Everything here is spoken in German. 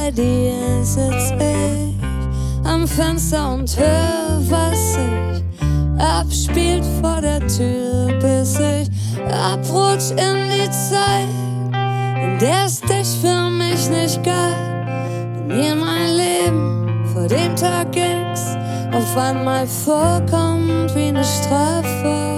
bei dir sitz ich am Fenster und hör, was sich abspielt vor der Tür, bis ich abrutsch in die Zeit, in der es dich für mich nicht gab. Und mir mein Leben vor dem Tag X auf einmal vorkommt wie eine Strafe.